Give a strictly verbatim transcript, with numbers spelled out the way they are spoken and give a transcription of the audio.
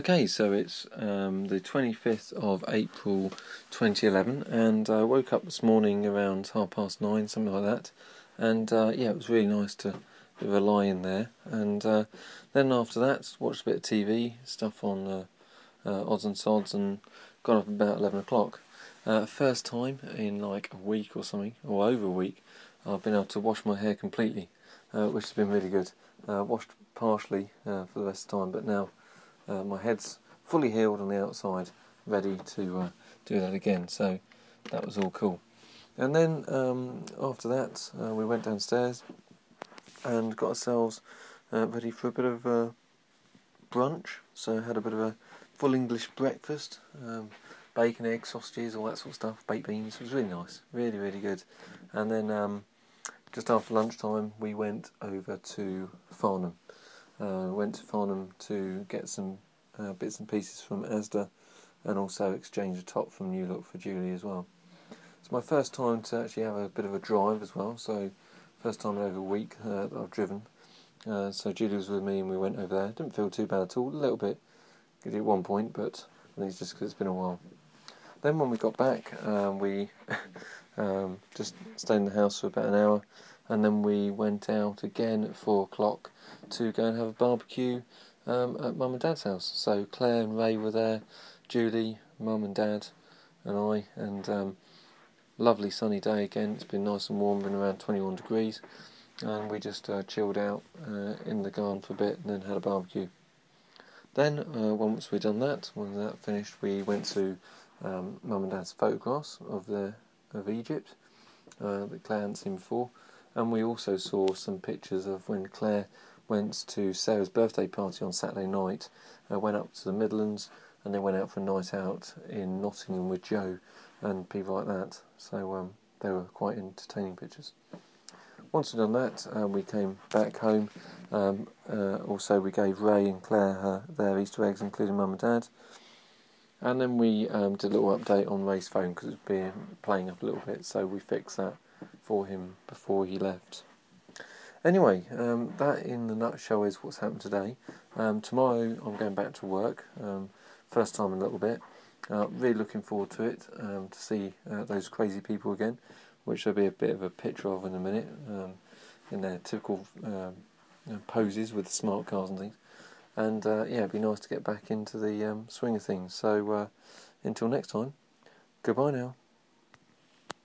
Okay, so it's um, the twenty-fifth of April twenty eleven, and I woke up this morning around half past nine, something like that, and uh, yeah, it was really nice to have a lie in there, and uh, then after that, watched a bit of T V, stuff on uh, uh, odds and sods, and got up about eleven o'clock. Uh, first time in like a week or something, or over a week, I've been able to wash my hair completely, uh, which has been really good. Uh, washed partially uh, for the rest of the time, but now Uh, my head's fully healed on the outside, ready to uh, do that again, so that was all cool. And then um, after that, uh, we went downstairs and got ourselves uh, ready for a bit of uh, brunch. So had a bit of a full English breakfast, um, bacon, eggs, sausages, all that sort of stuff, baked beans. It was really nice, really, really good. And then um, just after lunchtime, we went over to Farnham. Uh, went to Farnham to get some uh, bits and pieces from Asda, and also exchange a top from New Look for Julie as well. It's my first time to actually have a bit of a drive as well, so first time in over a week uh, that I've driven. Uh, so Julie was with me and we went over there. Didn't feel too bad at all, a little bit giddy at one point, but I think it's just because it's been a while. Then when we got back, um, we um, just stayed in the house for about an hour, and then we went out again at four o'clock to go and have a barbecue um, at Mum and Dad's house. So Claire and Ray were there, Julie, Mum and Dad, and I, and um, lovely sunny day again. It's been nice and warm, been around twenty-one degrees, and we just uh, chilled out uh, in the garden for a bit and then had a barbecue. Then, uh, once we'd done that, when that finished, we went to um, Mum and Dad's photographs of the of Egypt uh, that Claire hadn't seen before, and we also saw some pictures of when Claire went to Sarah's birthday party on Saturday night, uh, went up to the Midlands, and then went out for a night out in Nottingham with Joe and people like that. So um, they were quite entertaining pictures. Once we'd done that, uh, we came back home. Um, uh, also, we gave Ray and Claire uh, their Easter eggs, including Mum and Dad. And then we um, did a little update on Ray's phone because it was being, playing up a little bit, so we fixed that for him before he left. Anyway, um, that in a nutshell is what's happened today. Um, tomorrow I'm going back to work, um, first time in a little bit. Uh, really looking forward to it, um, to see uh, those crazy people again, which there'll be a bit of a picture of in a minute, um, in their typical um, you know, poses with the smart cars and things. And uh, yeah, it'd be nice to get back into the um, swing of things. So uh, until next time, goodbye now.